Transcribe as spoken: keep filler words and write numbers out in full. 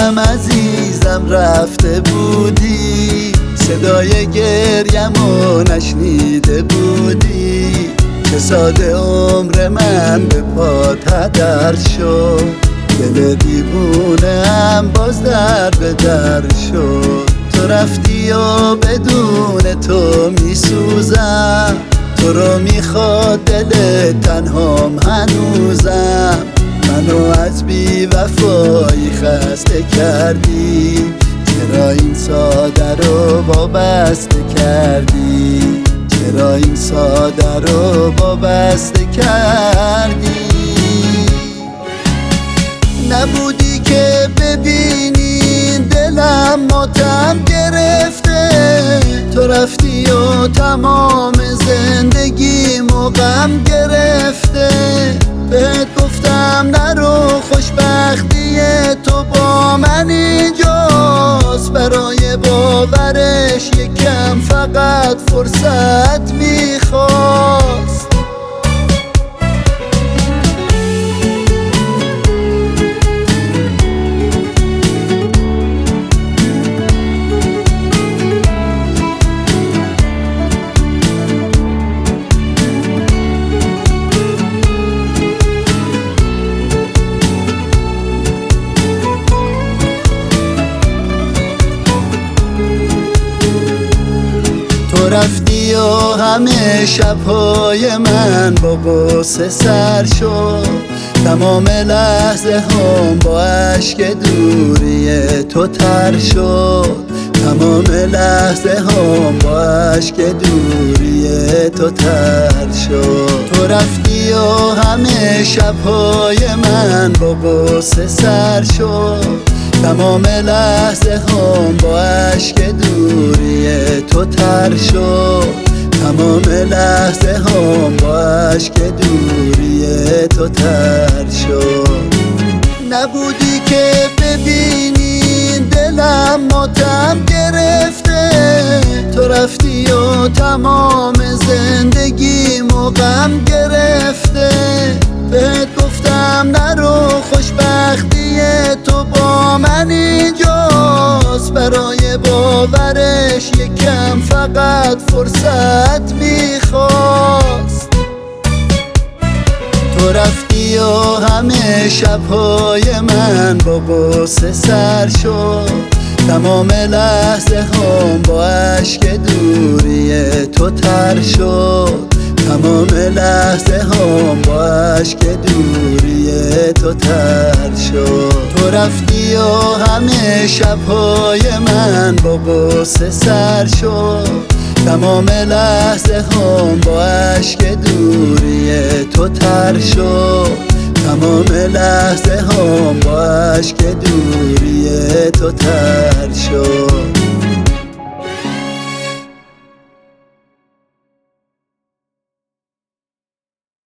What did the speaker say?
دلم عزیزم رفته بودی، صدای گریمو نشنیده بودی، که ساده عمر من به پات هدر شد، دل دیوونه‌ام باز در به در شد. تو رفتی و بدون تو میسوزم، تو رو میخواد دل تنهام هنوزم. منو از بی وفایی خسته کردی، چرا این ساده رو وابسته کردی، چرا این ساده رو وابسته کردی. نبودی که ببینی دلم ماتم گرفته، تو رفتی و تمام زندگیمو غم گرفته. بهت گفتم نرو، خوشبختی تو با من اینجاست، برای باورش یکم فقط فرصت میخواست. تو رفتی و همه شبهای من با غصه سر شد، تمام لحظه هم با عشق دوری تو تر شد، تمام لحظه هم با عشق دوری تو تر شد. تو رفتی و همه شبهای من با غصه سر شد، تمام لحظه هم با عشق دوری تو تر شد، تمام لحظه هم با عشق دوری تو تر شد. نبودی که ببینی دلم ماتم گرفته، تو رفتی و تمام زندگیمو غم گرفته. بهت گفتم نرو، خوشبختی تو با من اینجاست، برای باورش یکم فقط فرصت میخواست. تو رفتی و همه شبهای من با غصه سر شد، تمام لحظه هم با عشق دوری تو تر شد، تمام لحظه هم با عشق دوری تو تر شد. تو رفتی و همه شبهای من با غصه سر شد، تمام لحظه هم با عشق دوری تو تر شد، تمام لحظه هم با عشق دوری تو تر شد.